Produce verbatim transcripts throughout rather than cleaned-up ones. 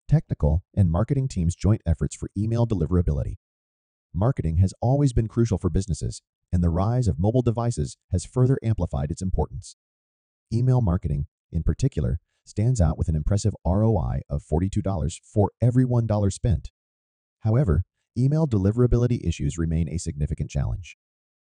Technical and marketing teams' joint efforts for email deliverability. Marketing has always been crucial for businesses, and the rise of mobile devices has further amplified its importance. Email marketing, in particular, stands out with an impressive R O I of forty-two dollars for every one dollar spent. However, email deliverability issues remain a significant challenge.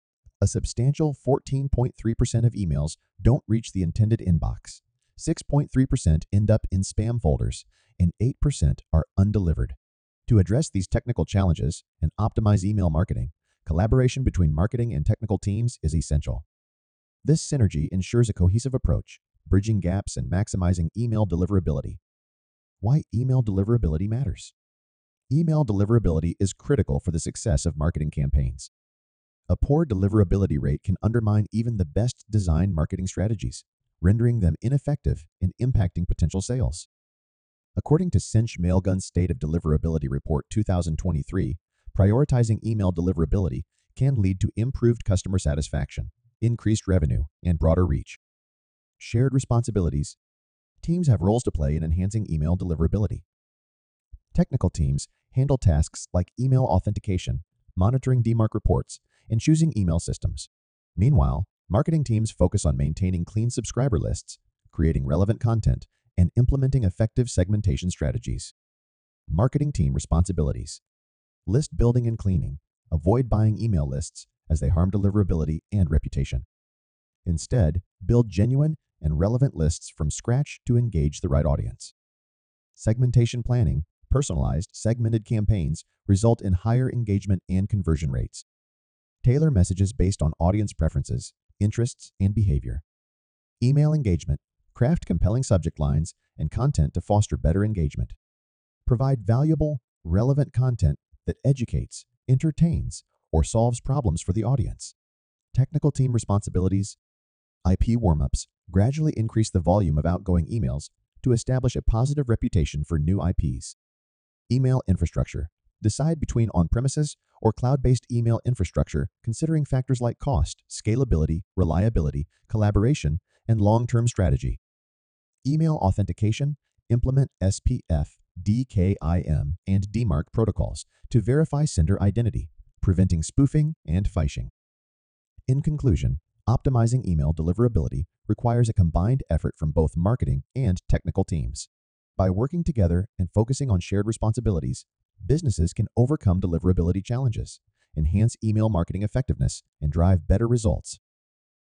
A substantial fourteen point three percent of emails don't reach the intended inbox, six point three percent end up in spam folders, and eight percent are undelivered. To address these technical challenges and optimize email marketing, collaboration between marketing and technical teams is essential. This synergy ensures a cohesive approach, bridging gaps and maximizing email deliverability. Why email deliverability matters. Email deliverability is critical for the success of marketing campaigns. A poor deliverability rate can undermine even the best designed marketing strategies, rendering them ineffective and impacting potential sales. According to Cinch Mailgun's State of Deliverability Report two thousand twenty-three, prioritizing email deliverability can lead to improved customer satisfaction, increased revenue, and broader reach. Shared responsibilities. Teams have roles to play in enhancing email deliverability. Technical teams handle tasks like email authentication, monitoring D MARC reports, and choosing email systems. Meanwhile, marketing teams focus on maintaining clean subscriber lists, creating relevant content, and implementing effective segmentation strategies. Marketing team responsibilities. List building and cleaning. Avoid buying email lists as they harm deliverability and reputation. Instead, build genuine and relevant lists from scratch to engage the right audience. Segmentation planning. Personalized, segmented campaigns result in higher engagement and conversion rates. Tailor messages based on audience preferences, interests, and behavior. Email engagement. Craft compelling subject lines and content to foster better engagement. Provide valuable, relevant content that educates, entertains, or solves problems for the audience. Technical team responsibilities. I P warm-ups. Gradually increase the volume of outgoing emails to establish a positive reputation for new I Ps. Email infrastructure. Decide between on-premises or cloud-based email infrastructure, considering factors like cost, scalability, reliability, collaboration, and long-term strategy. Email authentication. Implement S P F, D K I M, and D MARC protocols to verify sender identity, preventing spoofing and phishing. In conclusion, optimizing email deliverability requires a combined effort from both marketing and technical teams. By working together and focusing on shared responsibilities, businesses can overcome deliverability challenges, enhance email marketing effectiveness, and drive better results.